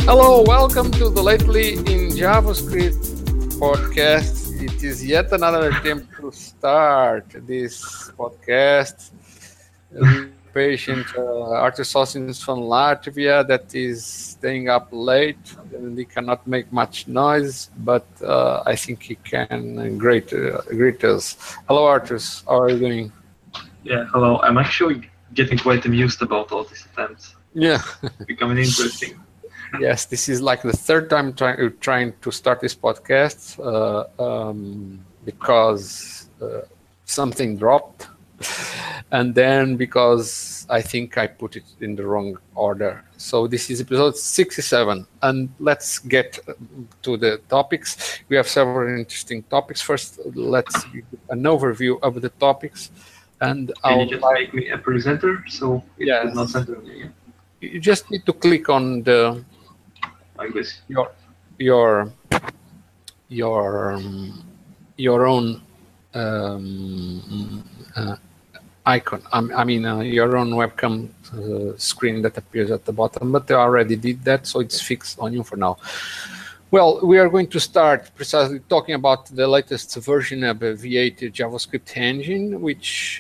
Hello, welcome to the Lately in JavaScript podcast. It is yet another attempt to start this podcast with patient Arthur Sosins from Latvia that is staying up late and he cannot make much noise, but I think he can greet us. Hello, Arthur. How are you doing? Yeah, hello. I'm actually getting quite amused about all these attempts. Yeah. It's becoming interesting. Yes, this is like the third time trying to start this podcast because something dropped, and then because I think I put it in the wrong order. So this is episode 67, and let's get to the topics. We have several interesting topics. First, let's give an overview of the topics, and Can you just make me a presenter so it Yes. would not center me again? You just need to click on the Like this. your own icon. I mean your own webcam screen that appears at the bottom. But they already did that, so it's fixed on you for now. Well, we are going to start precisely talking about the latest version of a V8 JavaScript engine, which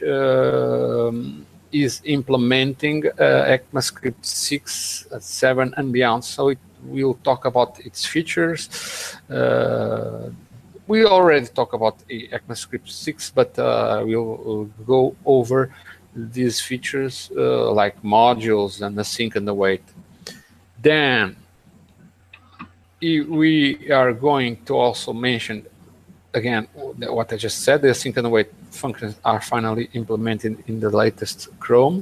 is implementing ECMAScript 6, 7, and beyond. So we'll talk about its features. We already talked about ECMAScript 6, but we'll go over these features like modules and async and await. Then we are going to also mention again what I just said. The async and await functions are finally implemented in the latest Chrome.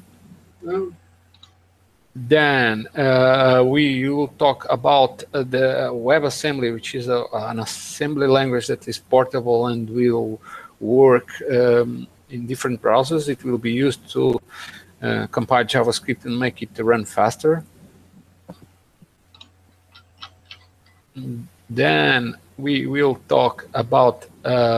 Then we will talk about the WebAssembly, which is an assembly language that is portable and will work in different browsers. It will be used to compile JavaScript and make it run faster. Then we will talk about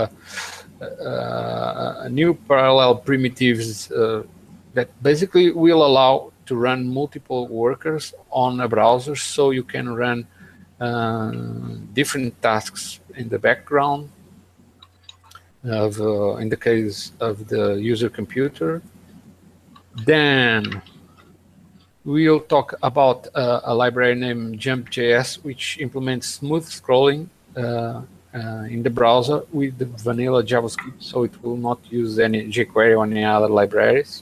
new parallel primitives that basically will allow to run multiple workers on a browser, so you can run different tasks in the background of, in the case of the user computer. Then we'll talk about a library named Jump.js, which implements smooth scrolling in the browser with the vanilla JavaScript, so it will not use any jQuery or any other libraries.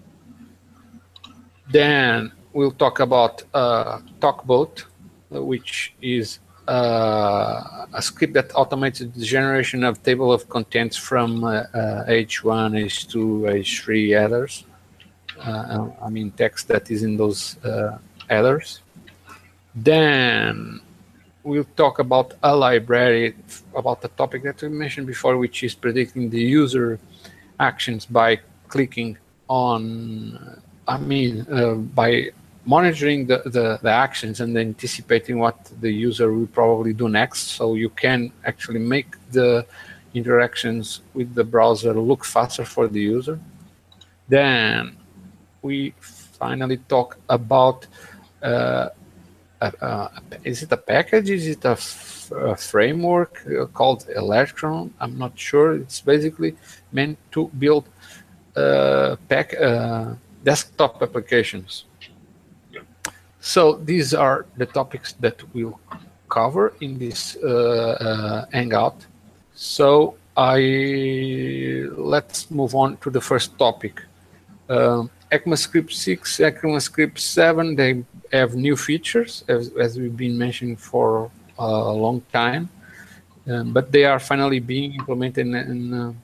Then we'll talk about TalkBot, which is a script that automates the generation of table of contents from H1, H2, H3 headers. I mean text that is in those headers. Then we'll talk about a library, about the topic that we mentioned before, which is predicting the user actions by clicking on, by monitoring the actions and anticipating what the user will probably do next. So you can actually make the interactions with the browser look faster for the user. Then we finally talk about is it a package? Is it a framework called Electron? I'm not sure. It's basically meant to build desktop applications. So these are the topics that we'll cover in this Hangout. So let's move on to the first topic. ECMAScript 6, ECMAScript 7, they have new features, as we've been mentioning for a long time, but they are finally being implemented in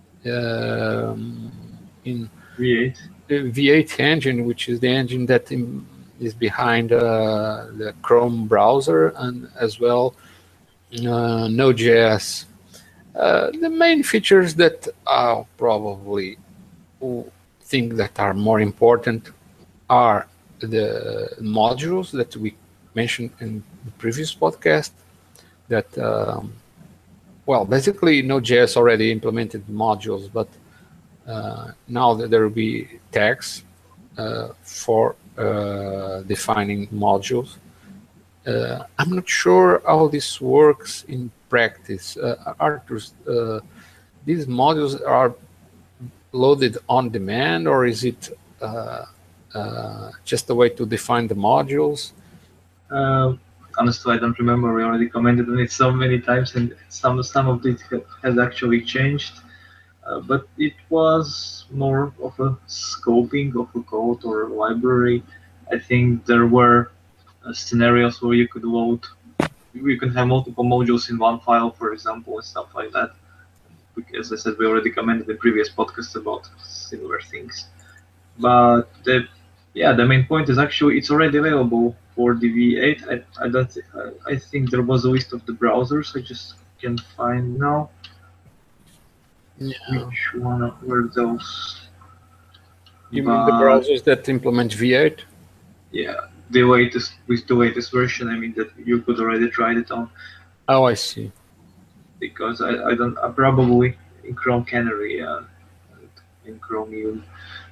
V8. The V8 engine, which is the engine that is behind the Chrome browser, and as well Node.js. The main features that I'll probably think that are more important are the modules that we mentioned in the previous podcast. That well, basically Node.js already implemented modules, but now that there will be tags for defining modules. I'm not sure how this works in practice. Arthur, these modules are loaded on demand, or is it just a way to define the modules? Honestly, I don't remember. We already commented on it so many times, and some of it has actually changed. But it was more of a scoping of a code or a library. I think there were scenarios where you could load, you can have multiple modules in one file, for example, and stuff like that. As I said, we already commented in previous podcasts about similar things. But the main point is actually it's already available for the V8. I think there was a list of the browsers. I just can't find now. Yeah. Which one were those? You mean the browsers that implement V8? Yeah, the latest version. I mean that you could already try it on. Oh, I see. Because I don't probably in Chrome Canary in Chromium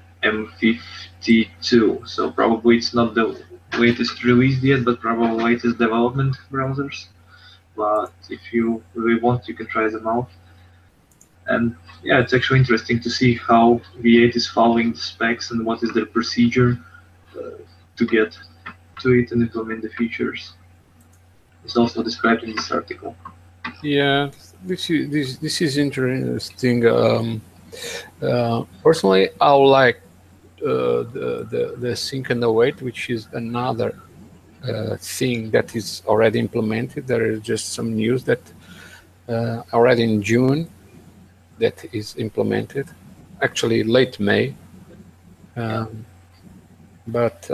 M52. So probably it's not the latest release yet, but probably latest development browsers. But if you really want, you can try them out. And yeah, it's actually interesting to see how V8 is following the specs and what is their procedure to get to it and implement the features. It's also described in this article. Yeah, this is interesting. Personally, I like the sync and await, which is another thing that is already implemented. There is just some news that already in June that is implemented, actually late May. But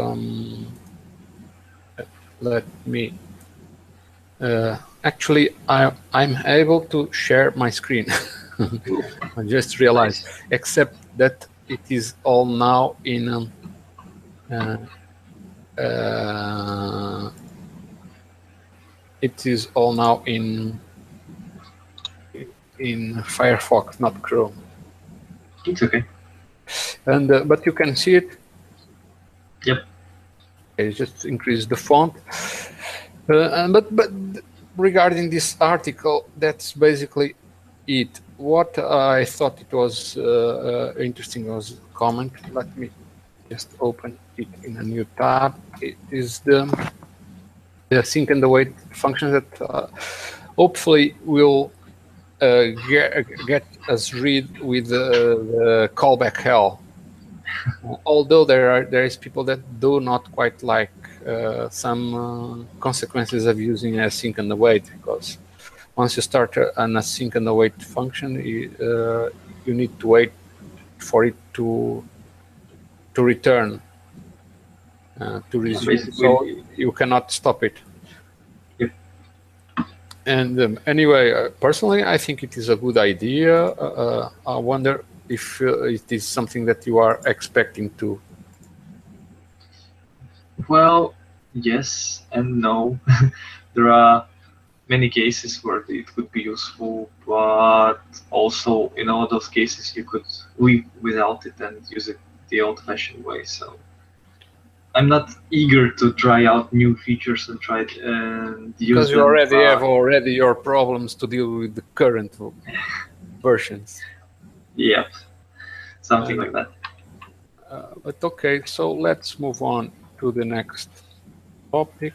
let me. Actually, I'm able to share my screen. I just realized, except that it is all now in Firefox, not Chrome. It's okay. And but you can see it. Yep. Okay, just increase the font. But regarding this article, that's basically it. What I thought it was interesting was a comment. Let me just open it in a new tab. It is the sync and await function that hopefully will get us rid with the callback hell. Although there is people that do not quite like some consequences of using async and await, because once you start an async and await function, you need to wait for it to return to resume. So you cannot stop it. Yep. And anyway, personally, I think it is a good idea. I wonder if it is something that you are expecting to. Well, yes and no. There are many cases where it could be useful, but also in all those cases you could live without it and use it the old-fashioned way. So I'm not eager to try out new features and try and use because you them, already have your problems to deal with the current versions. Yeah, something like that. But okay, so let's move on to the next topic.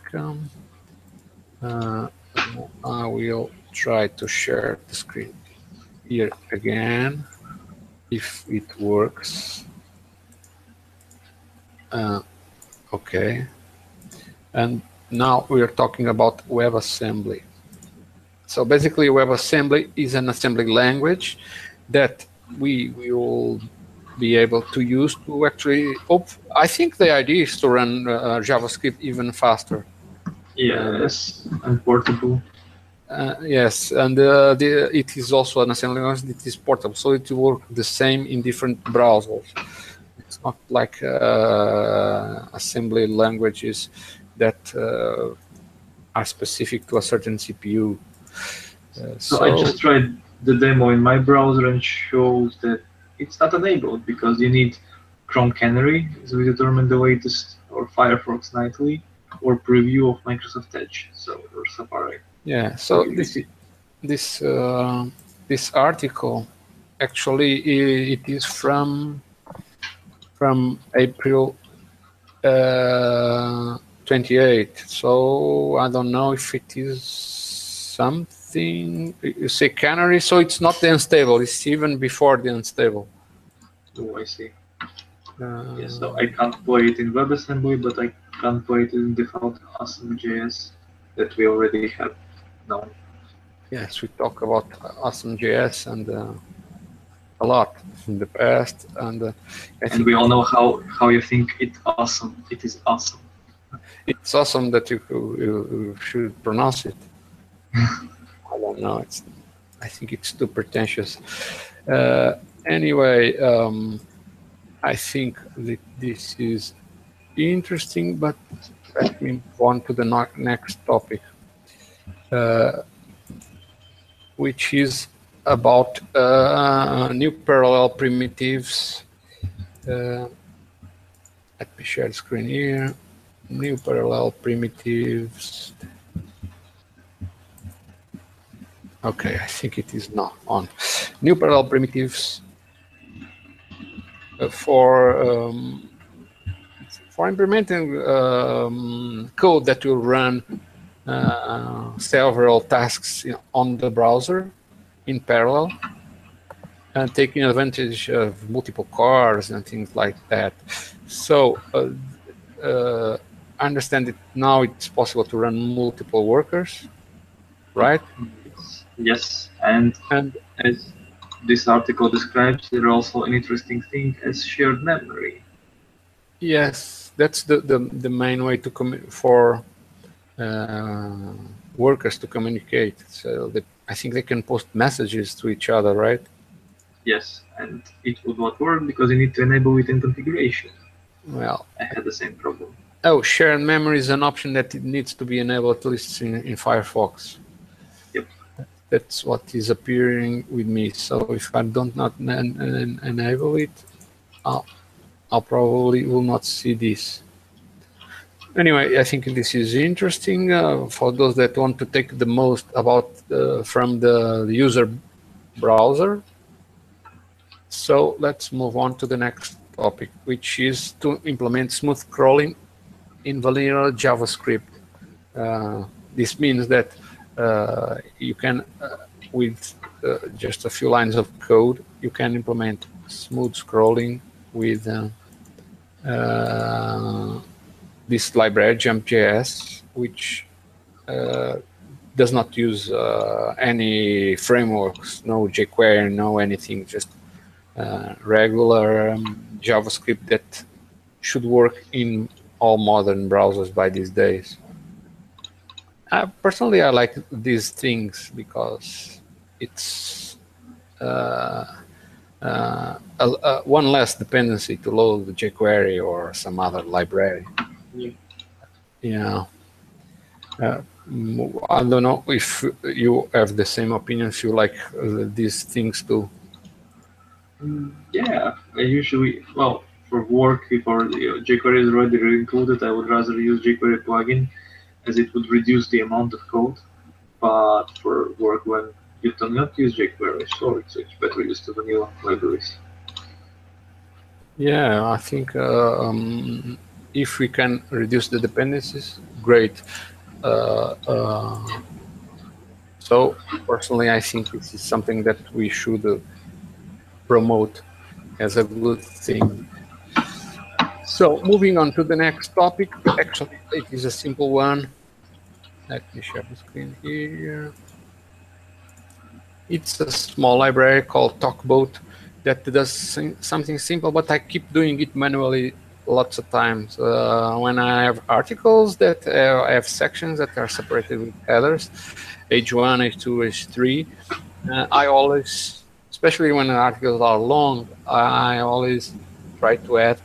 I will try to share the screen here again, if it works. Okay, and now we are talking about WebAssembly. So basically, WebAssembly is an assembly language that we will be able to use to actually. I think the idea is to run JavaScript even faster. Yes, and portable. Yes, and it is also an assembly language that is portable, so it will work the same in different browsers. It's not like assembly languages that are specific to a certain CPU. So I just tried the demo in my browser and shows that it's not enabled because you need Chrome Canary, as we determined the latest, or Firefox Nightly, or preview of Microsoft Edge, so or Safari. Yeah. So this article actually it is from April 28th. So I don't know if it is something. You say Canary, so it's not the unstable. It's even before the unstable. Oh, I see. Yeah, so I can't play it in WebAssembly, but I can play it in default Awesome.js that we already have now. Yes, we talk about Awesome.js and a lot in the past, and we all know how you think it's awesome. It is awesome. It's awesome that you should pronounce it. I don't know. I think it's too pretentious. Anyway, I think that this is interesting, but let me move on to the next topic, which is about new parallel primitives. Let me share the screen here. New parallel primitives. Okay, I think it is not on. New parallel primitives for implementing code that will run several tasks on the browser in parallel, and taking advantage of multiple cores and things like that. So I understand that now it's possible to run multiple workers, right? Yes, and as this article describes, there are also an interesting thing as shared memory. Yes, that's the main way to for workers to communicate. So I think they can post messages to each other, right? Yes, and it would not work because you need to enable it in configuration. Well, I had the same problem. Oh, shared memory is an option that it needs to be enabled at least in Firefox. Yep. That's what is appearing with me. So if I don't not enable it, I'll probably will not see this. Anyway, I think this is interesting for those that want to take the most about from the user browser. So let's move on to the next topic, which is to implement smooth scrolling in vanilla JavaScript. This means that you can, with just a few lines of code, you can implement smooth scrolling with this library, Jump.js, which does not use any frameworks, no jQuery, no anything, just regular JavaScript that should work in all modern browsers by these days. Personally, I like these things because it's one less dependency to load the jQuery or some other library. Yeah. I don't know if you have the same opinion, if you like these things too. Yeah, I usually, well, for work, if jQuery is already included, I would rather use jQuery plugin as it would reduce the amount of code. But for work when you do not use jQuery, so it's better used to vanilla libraries. Yeah, I think if we can reduce the dependencies, great. So personally, I think this is something that we should promote as a good thing. So moving on to the next topic, actually it is a simple one. Let me share the screen here. It's a small library called TalkBoat that does something simple, but I keep doing it manually lots of times. When I have articles that I have sections that are separated with headers, H1, H2, H3, I always, especially when the articles are long, I always try to add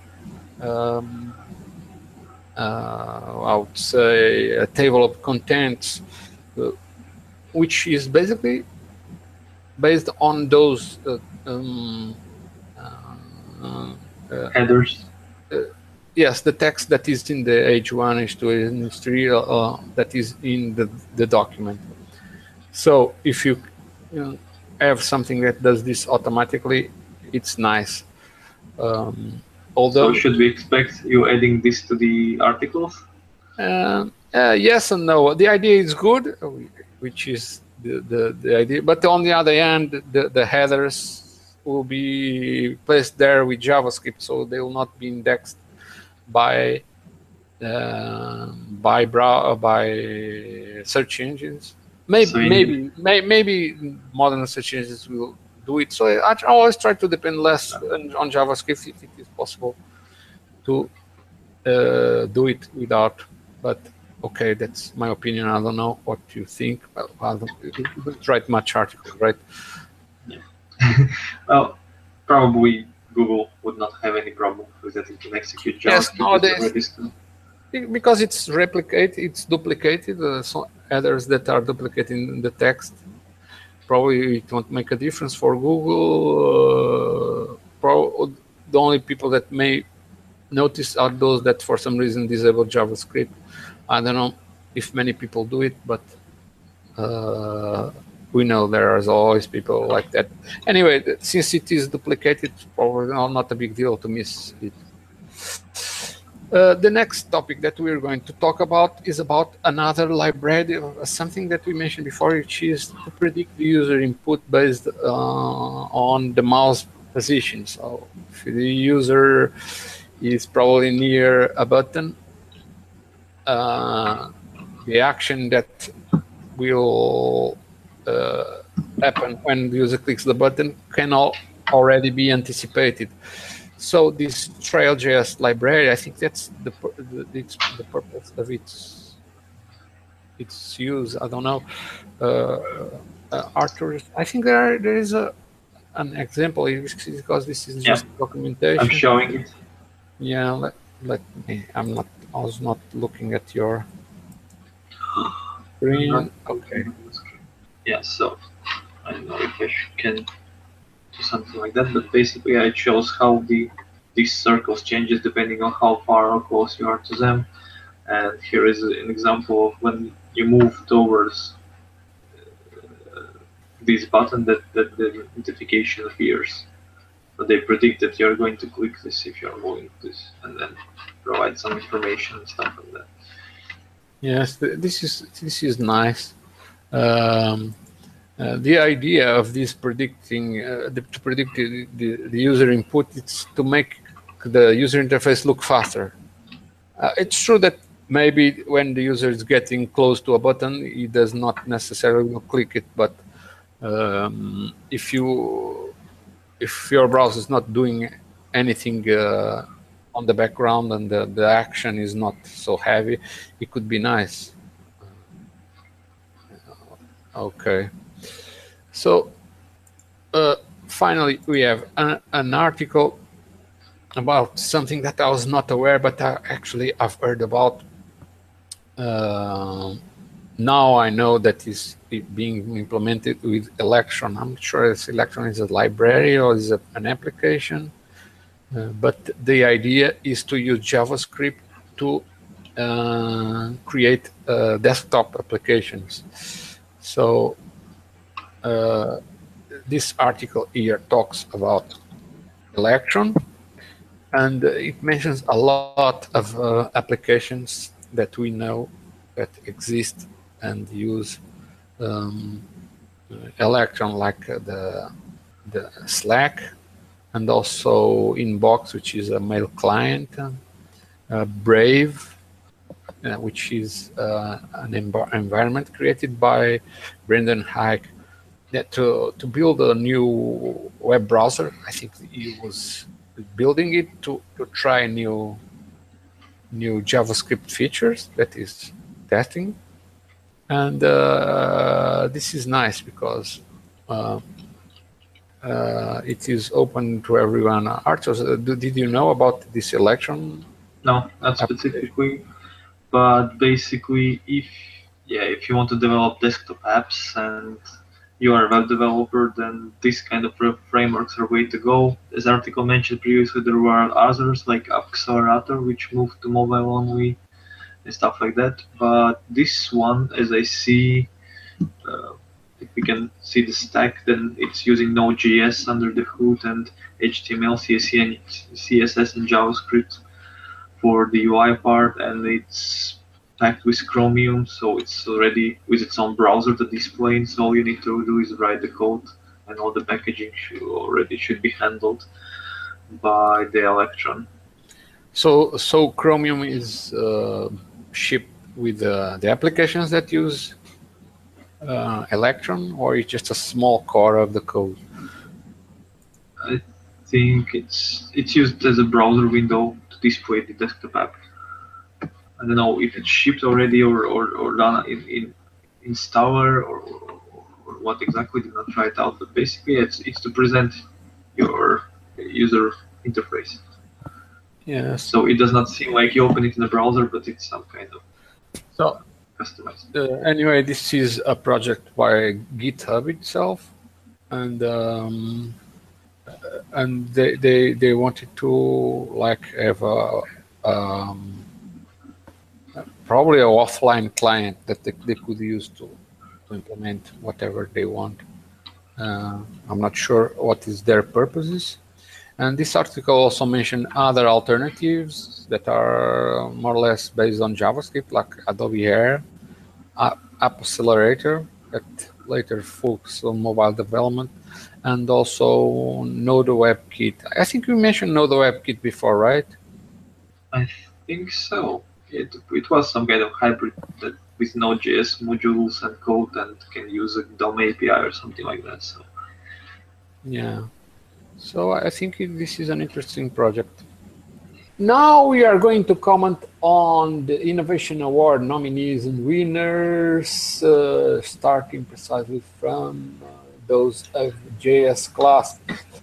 I would say a table of contents, which is basically based on those headers. yes, the text that is in the H1, H2, and H3 that is in the document. So if you have something that does this automatically, it's nice. Although, so should we expect you adding this to the articles? yes and no. The idea is good, which is the idea. But on the other hand, the headers will be placed there with JavaScript, so they will not be indexed by search engines. Maybe modern search engines will do it. So I always try to depend less on JavaScript if it is possible to do it without. But okay, that's my opinion. I don't know what you think. Well, you don't write much articles, right? Yeah. Well, probably Google would not have any problem with that. It can execute JavaScript nowadays, because it's replicated, it's duplicated. So headers that are duplicating the text, probably it won't make a difference for Google. The only people that may notice are those that for some reason disable JavaScript. I don't know if many people do it, but we know there are always people like that. Anyway, since it is duplicated, probably not a big deal to miss it. The next topic that we're going to talk about is about another library, something that we mentioned before, which is to predict the user input based on the mouse position. So if the user is probably near a button, the action that will happen when the user clicks the button can already be anticipated. So this Trail.js library, I think that's the purpose of its use. I don't know, Arthur. I think there is an example because this is just documentation. I'm showing it. Yeah, let me. I was not looking at your screen. Okay. Yeah. So I don't know if I can do something like that, but basically it shows how these circles changes depending on how far or close you are to them. And here is an example of when you move towards this button that the notification appears. So they predict that you're going to click this if you're moving this, and then provide some information and stuff like that. Yes, this is nice. The idea of this predicting to predict the user input, it's to make the user interface look faster. It's true that maybe when the user is getting close to a button, he does not necessarily click it, but if your browser is not doing anything on the background and the action is not so heavy, it could be nice. Okay. So finally, we have an article about something that I was not aware, but I've heard about. Now I know that is being implemented with Electron. I'm not sure if Electron is a library or is an application, but the idea is to use JavaScript to create desktop applications. So this article here talks about Electron, and it mentions a lot of applications that we know that exist and use Electron, like the Slack, and also Inbox, which is a mail client, Brave, which is an environment created by Brendan Hayek to build a new web browser. I think he was building it to try new JavaScript features that is testing. And this is nice because it is open to everyone. Arthur, did you know about this Electron? No, not specifically, but basically, if you want to develop desktop apps and you are a web developer, then this kind of frameworks are way to go. As article mentioned previously, there were others like Accelerator, which moved to mobile only and stuff like that. But this one, as I see, if we can see the stack, then it's using Node.js under the hood and HTML, CSS, and JavaScript for the UI part, and it's packed with Chromium, so it's already with its own browser to display. And so all you need to do is write the code, and all the packaging should be handled by the Electron. So Chromium is shipped with the applications that use Electron, or it's just a small core of the code? I think it's used as a browser window to display the desktop app. I don't know if it's shipped already or done in Installer or what exactly. Did not try it out, but basically it's to present your user interface. Yes. So it does not seem like you open it in the browser, but it's some kind of customized. Anyway, this is a project by GitHub itself, and they wanted to like have a probably an offline client that they could use to implement whatever they want. I'm not sure what is their purposes. And this article also mentioned other alternatives that are more or less based on JavaScript, like Adobe Air, App Accelerator, that later focused on mobile development, and also Node WebKit. I think we mentioned Node WebKit before, right? I think so. It was some kind of hybrid that with Node.js modules and code and can use a DOM API or something like that. So yeah. So I think this is an interesting project. Now we are going to comment on the Innovation Award nominees and winners, starting precisely from those of JS class.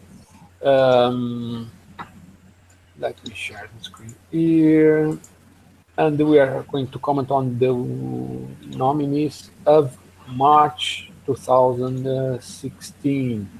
Let me share the screen here. And we are going to comment on the nominees of March 2016.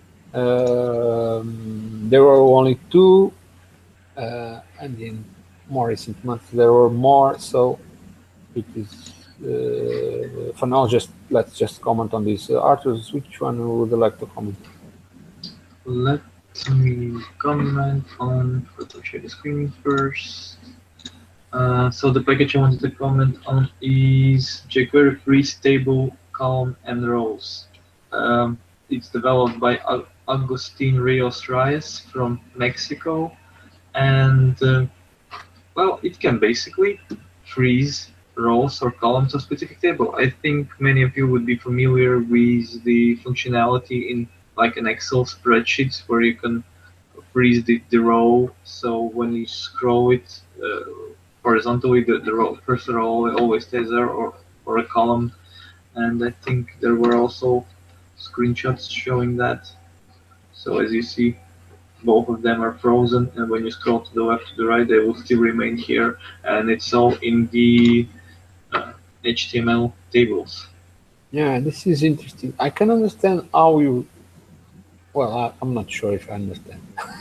There were only two, and in more recent months there were more. So it is for now. Let's just comment on these. Arthurs, which one would you like to comment? Let me comment on. Let's share the screen first. So the package I wanted to comment on is jQuery Freeze Table, Column, and Rows. It's developed by Agustin Rios Reyes from Mexico, and well, it can basically freeze rows or columns of specific table. I think many of you would be familiar with the functionality in like an Excel spreadsheet where you can freeze the row. So when you scroll it horizontally, the first row always stays there, or a column. And I think there were also screenshots showing that. So as you see, both of them are frozen, and when you scroll to the left to the right, they will still remain here, and it's all in the HTML tables. Yeah, this is interesting. I can understand how you. Well, I'm not sure if I understand.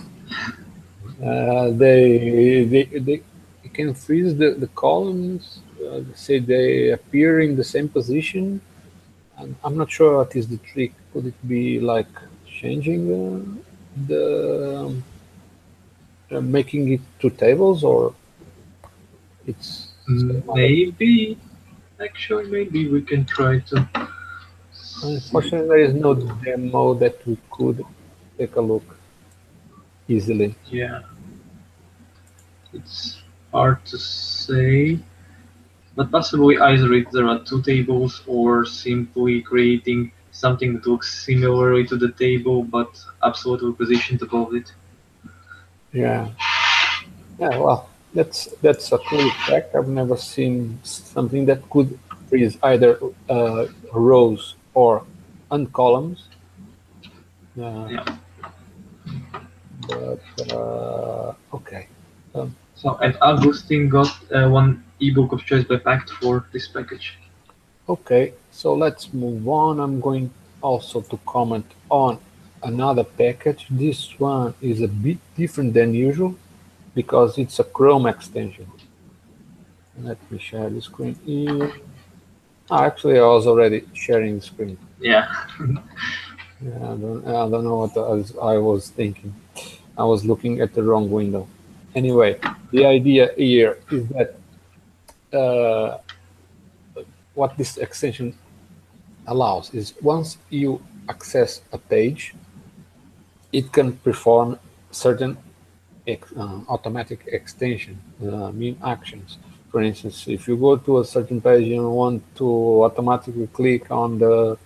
They can freeze the columns. Say they appear in the same position. And I'm not sure what is the trick. Could it be like changing making it two tables, or it's maybe we can try to. Unfortunately, there is no demo that we could take a look easily. Yeah, it's hard to say, but possibly either there are two tables, or simply creating something that looks similarly to the table but absolutely positioned above it. Yeah. Yeah. Well, that's a cool effect. I've never seen something that could freeze either rows or columns. Yeah. But okay. So, and Agustin got one ebook of choice by Pact for this package. Okay, so let's move on. I'm going also to comment on another package. This one is a bit different than usual because it's a Chrome extension. Let me share the screen here. Actually, I was already sharing the screen. Yeah. Yeah, I don't know what I was thinking. I was looking at the wrong window. Anyway, the idea here is that what this extension allows is once you access a page, it can perform certain automatic extension mean actions. For instance, if you go to a certain page and want to automatically click on the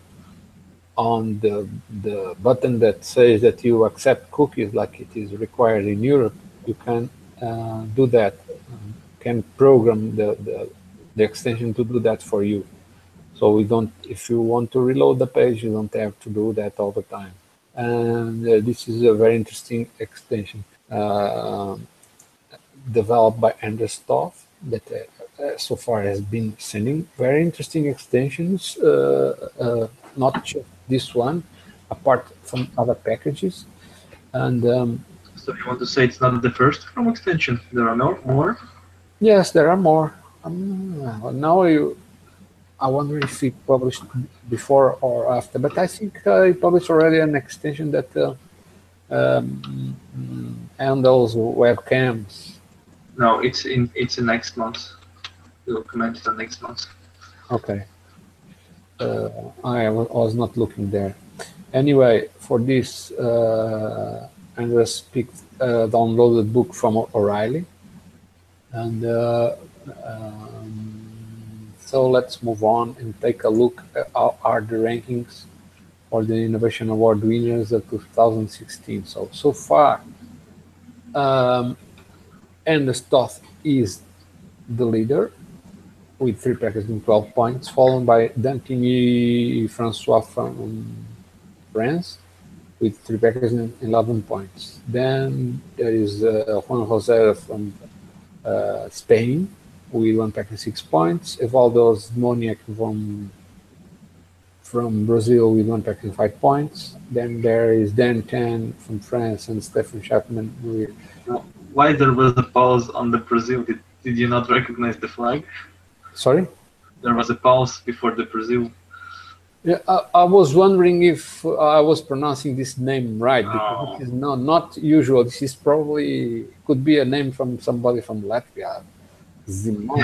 button that says that you accept cookies like it is required in Europe, you can do that. Can program the extension to do that for you. So we don't. If you want to reload the page, you don't have to do that all the time. And this is a very interesting extension developed by Anders Stoff that so far has been sending very interesting extensions, not just this one, apart from other packages. And So you want to say it's not the first Chrome extension? There are no more? yes, there are more. Now I wonder if he published before or after, but I think he published already an extension that handles webcams. No, it's in next month. We'll comment it on next month. Okay. I was not looking there. Anyway, for this, Andres picked downloaded book from O'Reilly, and so let's move on and take a look at are the rankings for the Innovation Award winners of 2016. So far, Anders Toth is the leader with 3 packages and 12 points, followed by Dantini Francois from France with 3 packages and 11 points. Then there is Juan José from Spain with 1 package and 6 points. Evaldo Zmoniak from Brazil with 1 package and 5 points. Then there is Dan Tan from France and Stefan Chapman with. Why there was a pause on the Brazil? Did you not recognize the flag? Sorry? There was a pause before the Brazil. Yeah, I was wondering if I was pronouncing this name right, because it is not usual. This is probably could be a name from somebody from Latvia. Zimon.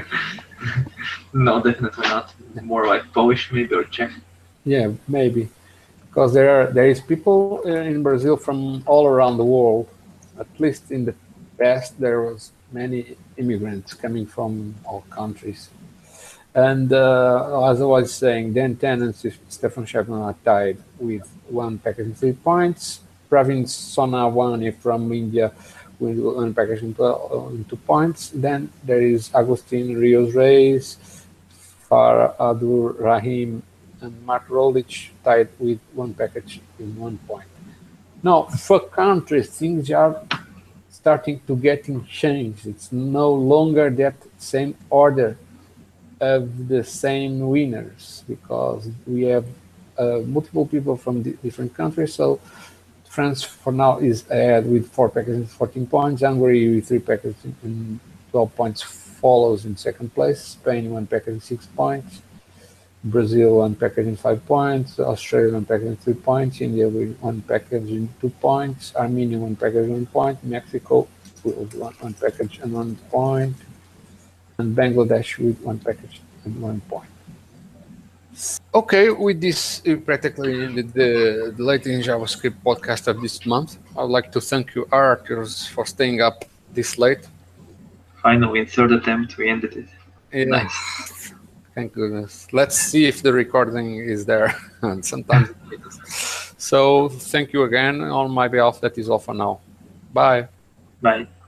No, definitely not. More like Polish, maybe, or Czech. Yeah, maybe, because there is people in Brazil from all around the world. At least in the past, there was many immigrants coming from all countries. And as I was saying, Dan Tan and Stefan Chapman are tied with 1 package and 3 points. Pravin Sonawani from India with 1 package and 2 points. Then there is Agustin Rios Reis, Faradur Rahim, and Mark Rolich tied with 1 package and 1 point. Now, for countries, things are starting to getting changed. It's no longer that same order of the same winners because we have multiple people from different countries. So France for now is ahead with 4 packages and 14 points. Hungary with 3 packages and 12 points follows in second place. Spain 1 package and 6 points. Brazil 1 package and 5 points. Australia 1 package and 3 points. India with 1 package and 2 points. Armenia 1 package and 1 point. Mexico with 1 package and 1 point. And Bangladesh with 1 package and 1 point. Okay, with this, we practically ended the Late in JavaScript podcast of this month. I would like to thank you, Arthurs, for staying up this late. Finally, in third attempt, we ended it. Yeah. Nice. Thank goodness. Let's see if the recording is there. And sometimes it is. So thank you again. On my behalf, that is all for now. Bye. Bye.